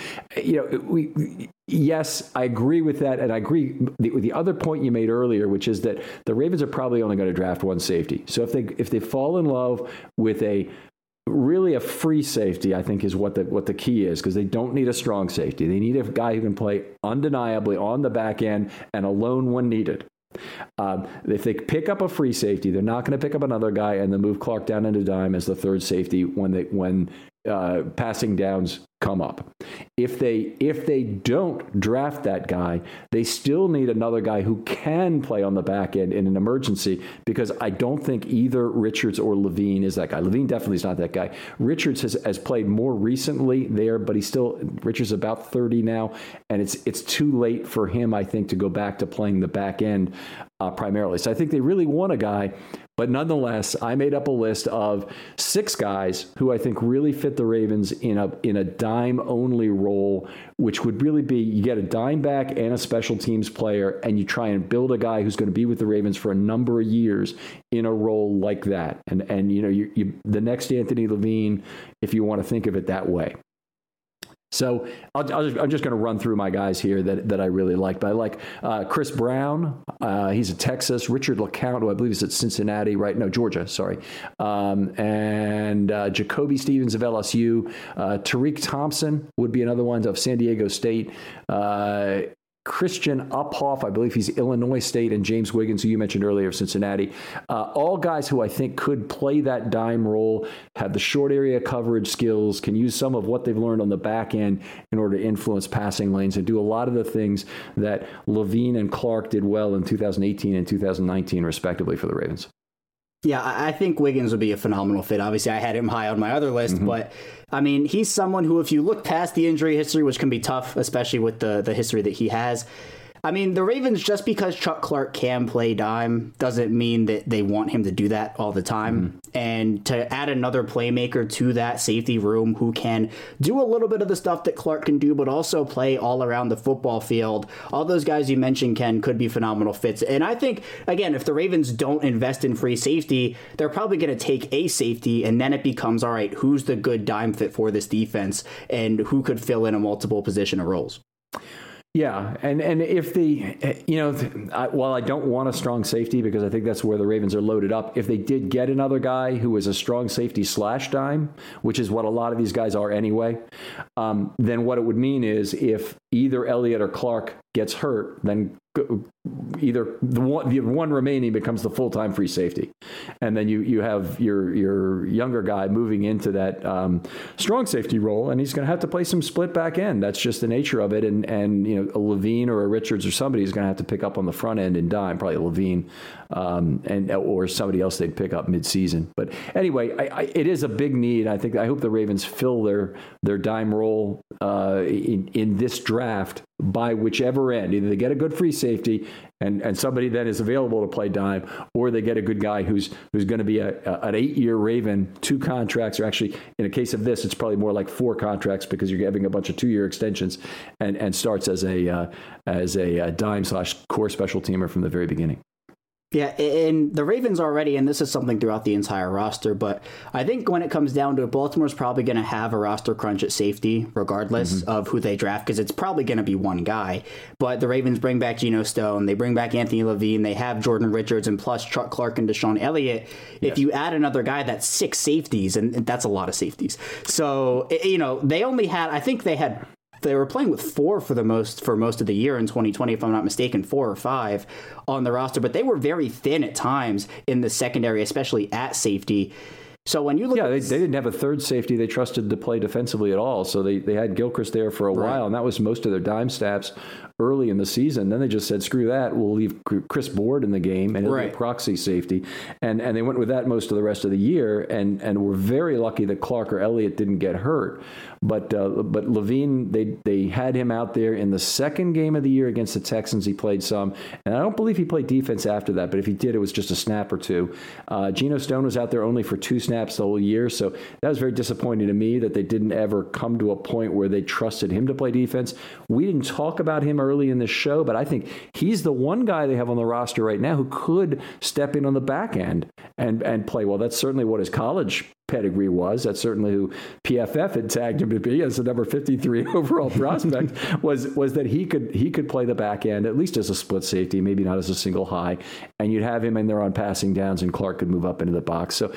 yes, I agree with that. And I agree with the other point you made earlier, which is that the Ravens are probably only going to draft 1 safety. So if they fall in love with a free safety, I think is what the key is, because they don't need a strong safety. They need a guy who can play undeniably on the back end and alone when needed. If they pick up a free safety, they're not going to pick up another guy and then move Clark down into dime as the 3rd safety when passing downs come up. If they don't draft that guy, they still need another guy who can play on the back end in an emergency, because I don't think either Richards or Levine is that guy. Levine definitely is not that guy. Richards has played more recently there, but Richards is about 30 now, and it's too late for him, I think, to go back to playing the back end primarily. So I think they really want a guy. But nonetheless, I made up a list of 6 guys who I think really fit the Ravens in a dime-only role, which would really be you get a dime back and a special teams player, and you try and build a guy who's going to be with the Ravens for a number of years in a role like that. And you the next Anthony Levine, if you want to think of it that way. So I'm just going to run through my guys here that I really like. But I like Chris Brown. He's at Texas. Richard LeCount, who I believe is at Cincinnati, right? No, Georgia, sorry. And Jacoby Stevens of LSU. Tariq Thompson would be another one of San Diego State. Christian Uphoff, I believe he's Illinois State, and James Wiggins, who you mentioned earlier, of Cincinnati. All guys who I think could play that dime role, have the short area coverage skills, can use some of what they've learned on the back end in order to influence passing lanes and do a lot of the things that Levine and Clark did well in 2018 and 2019, respectively, for the Ravens. Yeah, I think Wiggins would be a phenomenal fit. Obviously, I had him high on my other list, but I mean, he's someone who, if you look past the injury history, which can be tough, especially with the history that he has, I mean, the Ravens, just because Chuck Clark can play dime doesn't mean that they want him to do that all the time. And to add another playmaker to that safety room who can do a little bit of the stuff that Clark can do, but also play all around the football field. All those guys you mentioned, Ken, could be phenomenal fits. And I think, again, if the Ravens don't invest in free safety, they're probably going to take a safety, and then it becomes, all right, who's the good dime fit for this defense and who could fill in a multiple position of roles? Yeah, and if while I don't want a strong safety because I think that's where the Ravens are loaded up, if they did get another guy who is a strong safety / dime, which is what a lot of these guys are anyway, then what it would mean is if either Elliott or Clark gets hurt, then either the one remaining becomes the full-time free safety, and then you have your younger guy moving into that strong safety role, and he's going to have to play some split back end. That's just the nature of it, and a Levine or a Richards or somebody is going to have to pick up on the front end and dime, probably Levine, or somebody else they'd pick up midseason. But anyway, it is a big need. I hope the Ravens fill their dime role in this draft by whichever end. Either they get a good free safety and somebody then is available to play dime, or they get a good guy who's going to be an 8-year Raven, 2 contracts, or actually in a case of this, it's probably more like 4 contracts because you're having a bunch of 2-year extensions and starts as a dime / core special teamer from the very beginning. Yeah, and the Ravens already, and this is something throughout the entire roster, but I think when it comes down to it, Baltimore's probably going to have a roster crunch at safety, regardless of who they draft, because it's probably going to be one guy. But the Ravens bring back Geno Stone, they bring back Anthony Levine, they have Jordan Richards, and plus Chuck Clark and Deshaun Elliott. Yes. If you add another guy, that's 6 safeties, and that's a lot of safeties. So, they only had, I think they were playing with 4 for most of the year in 2020, if I'm not mistaken, 4 or 5 on the roster, but they were very thin at times in the secondary, especially at safety. So when you look they didn't have a third safety they trusted to play defensively at all. So they had Gilchrist there for a while, and that was most of their dime snaps early in the season. Then they just said, screw that, we'll leave Chris Board in the game, and it'll be a proxy safety. And they went with that most of the rest of the year, and were very lucky that Clark or Elliott didn't get hurt. But Levine, they had him out there in the second game of the year against the Texans. He played some, and I don't believe he played defense after that, but if he did, it was just a snap or 2. Geno Stone was out there only for 2 snaps the whole year, so that was very disappointing to me that they didn't ever come to a point where they trusted him to play defense. We didn't talk about him early in the show, but I think he's the one guy they have on the roster right now who could step in on the back end and play well. That's certainly what his college pedigree was. That's certainly who PFF had tagged him to be as the number 53 overall prospect was that he could play the back end, at least as a split safety, maybe not as a single high, and you'd have him in there on passing downs, and Clark could move up into the box. So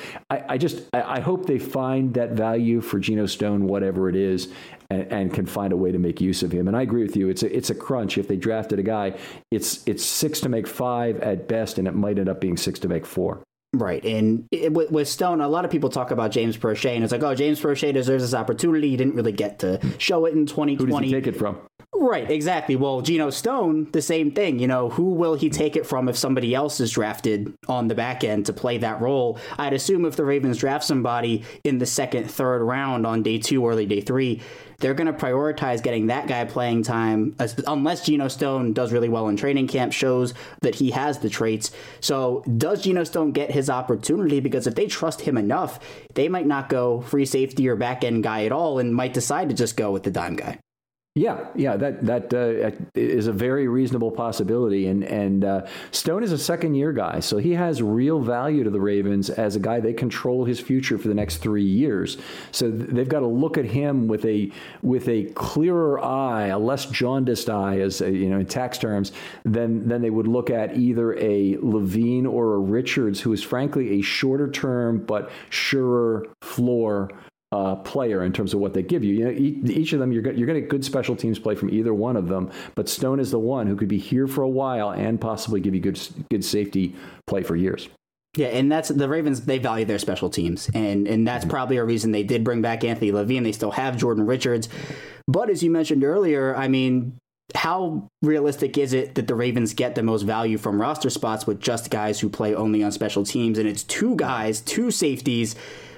I hope they find that value for Geno Stone, whatever it is, and can find a way to make use of him. And I agree with you. It's a crunch. If they drafted a guy, it's 6 to make 5 at best, and it might end up being 6 to make 4. Right. And with Stone, a lot of people talk about James Prochet, and it's like, oh, James Prochet deserves this opportunity. He didn't really get to show it in 2020. Who does he take it from? Right, exactly. Well, Geno Stone, the same thing. Who will he take it from if somebody else is drafted on the back end to play that role? I'd assume if the Ravens draft somebody in the 2nd, 3rd round on day 2, early day 3, they're going to prioritize getting that guy playing time, unless Geno Stone does really well in training camp, shows that he has the traits. So does Geno Stone get his opportunity? Because if they trust him enough, they might not go free safety or back end guy at all and might decide to just go with the dime guy. Yeah, that is a very reasonable possibility, and Stone is a second-year guy, so he has real value to the Ravens as a guy they control his future for the next 3 years. So they've got to look at him with a clearer eye, a less jaundiced eye, as in tax terms, than they would look at either a Levine or a Richards, who is frankly a shorter-term but surer floor player in terms of what they give you. Each of them, you're going to get good special teams play from either one of them, but Stone is the one who could be here for a while and possibly give you good safety play for years. Yeah, and that's the Ravens. They value their special teams, and that's probably a reason they did bring back Anthony Levine. They still have Jordan Richards, but as you mentioned earlier, I mean, how realistic is it that the Ravens get the most value from roster spots with just guys who play only on special teams? And it's 2 guys, 2 safeties,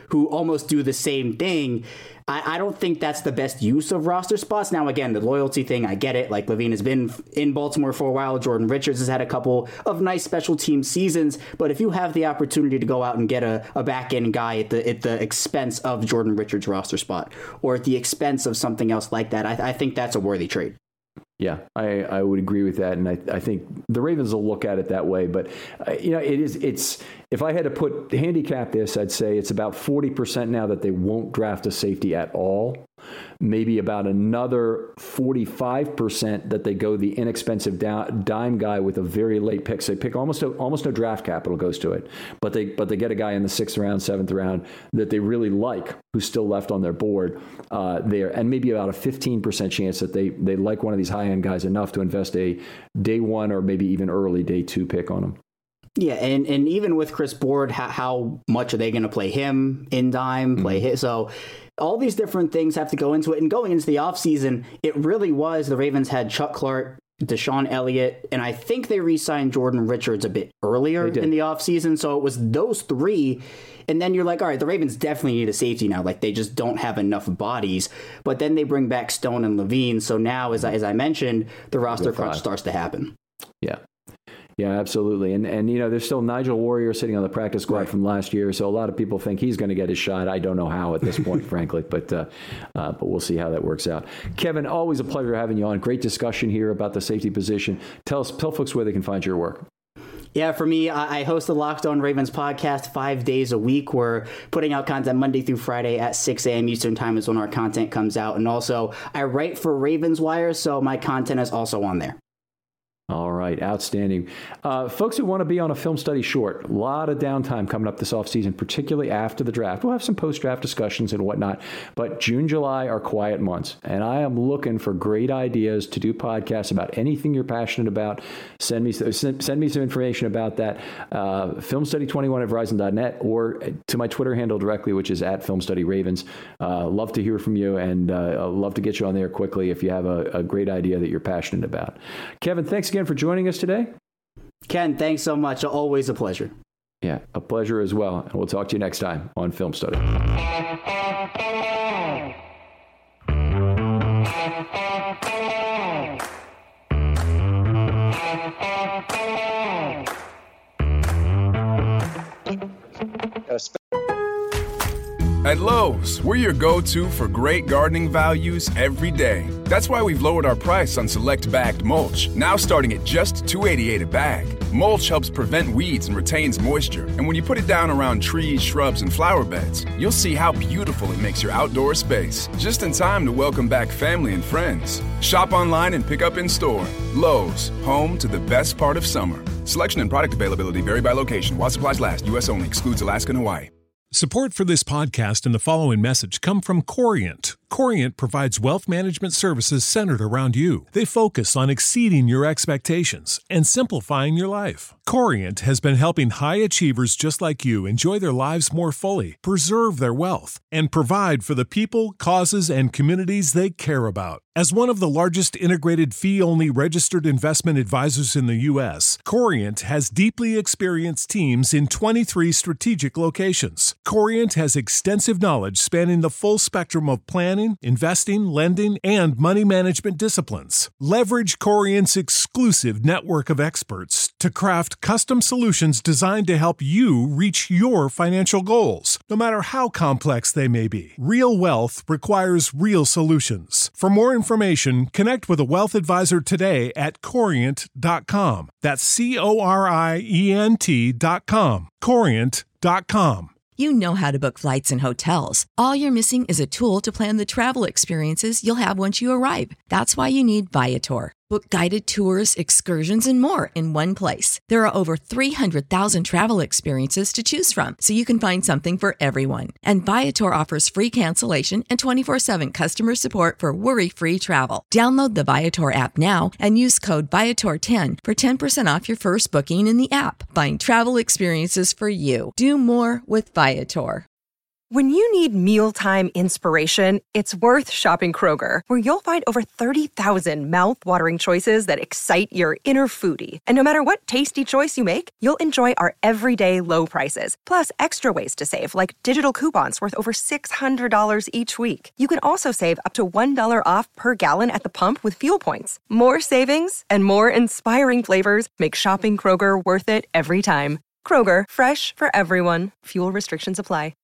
who almost do the same thing. I don't think that's the best use of roster spots. Now, again, the loyalty thing, I get it. Like, LaVine has been in Baltimore for a while. Jordan Richards has had a couple of nice special team seasons. But if you have the opportunity to go out and get a back-end guy at the expense of Jordan Richards' roster spot, or at the expense of something else like that, I think that's a worthy trade. Yeah, I would agree with that, and I think the Ravens will look at it that way. But it's if I had to handicap this, I'd say it's about 40% now that they won't draft a safety at all. Maybe about another 45% that they go the inexpensive dime guy with a very late pick. So they pick almost no draft capital goes to it, but they get a guy in the 6th round, 7th round that they really like, who's still left on their board there, and maybe about a 15% chance that they like one of these high-end guys enough to invest a day 1 or maybe even early day 2 pick on them. Yeah, and even with Chris Board, how much are they going to play him in dime, play him? So all these different things have to go into it. And going into the offseason, it really was the Ravens had Chuck Clark, Deshaun Elliott, and I think they re-signed Jordan Richards a bit earlier in the offseason. So it was those three. And then you're like, all right, the Ravens definitely need a safety now. Like, they just don't have enough bodies. But then they bring back Stone and LaVine. So now, as I mentioned, the roster crunch starts to happen. Yeah, absolutely. And there's still Nigel Warrior sitting on the practice squad from last year. So a lot of people think he's going to get his shot. I don't know how at this point, frankly, but we'll see how that works out. Kevin, always a pleasure having you on. Great discussion here about the safety position. Tell folks where they can find your work. Yeah, for me, I host the Locked On Ravens podcast 5 days a week. We're putting out content Monday through Friday at 6 a.m. Eastern time is when our content comes out. And also, I write for Ravens Wire, so my content is also on there. All right, outstanding. Folks who want to be on a film study short, a lot of downtime coming up this offseason, particularly after the draft. We'll have some post-draft discussions and whatnot, but June, July are quiet months, and I am looking for great ideas to do podcasts about anything you're passionate about. Send me some information about that. filmstudy21@verizon.net or to my Twitter handle directly, which is @filmstudyravens. Love to hear from you, and love to get you on there quickly if you have a great idea that you're passionate about. Kevin, thanks again for joining us today. Ken, thanks so much. Always a pleasure. Yeah, a pleasure as well. And we'll talk to you next time on Film Study. At Lowe's, we're your go-to for great gardening values every day. That's why we've lowered our price on select bagged mulch, now starting at just $2.88 a bag. Mulch helps prevent weeds and retains moisture, and when you put it down around trees, shrubs, and flower beds, you'll see how beautiful it makes your outdoor space, just in time to welcome back family and friends. Shop online and pick up in store. Lowe's, home to the best part of summer. Selection and product availability vary by location. While supplies last, U.S. only. Excludes Alaska and Hawaii. Support for this podcast and the following message come from Corient. Corient provides wealth management services centered around you. They focus on exceeding your expectations and simplifying your life. Corient has been helping high achievers just like you enjoy their lives more fully, preserve their wealth, and provide for the people, causes, and communities they care about. As one of the largest integrated fee-only registered investment advisors in the U.S., Corient has deeply experienced teams in 23 strategic locations. Corient has extensive knowledge spanning the full spectrum of planning, investing, lending, and money management disciplines. Leverage Corient's exclusive network of experts to craft custom solutions designed to help you reach your financial goals, no matter how complex they may be. Real wealth requires real solutions. For more information, connect with a wealth advisor today at Corient.com. That's Corient.com. Corient.com. You know how to book flights and hotels. All you're missing is a tool to plan the travel experiences you'll have once you arrive. That's why you need Viator. Book guided tours, excursions, and more in one place. There are over 300,000 travel experiences to choose from, so you can find something for everyone. And Viator offers free cancellation and 24/7 customer support for worry-free travel. Download the Viator app now and use code Viator10 for 10% off your first booking in the app. Find travel experiences for you. Do more with Viator. When you need mealtime inspiration, it's worth shopping Kroger, where you'll find over 30,000 mouth-watering choices that excite your inner foodie. And no matter what tasty choice you make, you'll enjoy our everyday low prices, plus extra ways to save, like digital coupons worth over $600 each week. You can also save up to $1 off per gallon at the pump with fuel points. More savings and more inspiring flavors make shopping Kroger worth it every time. Kroger, fresh for everyone. Fuel restrictions apply.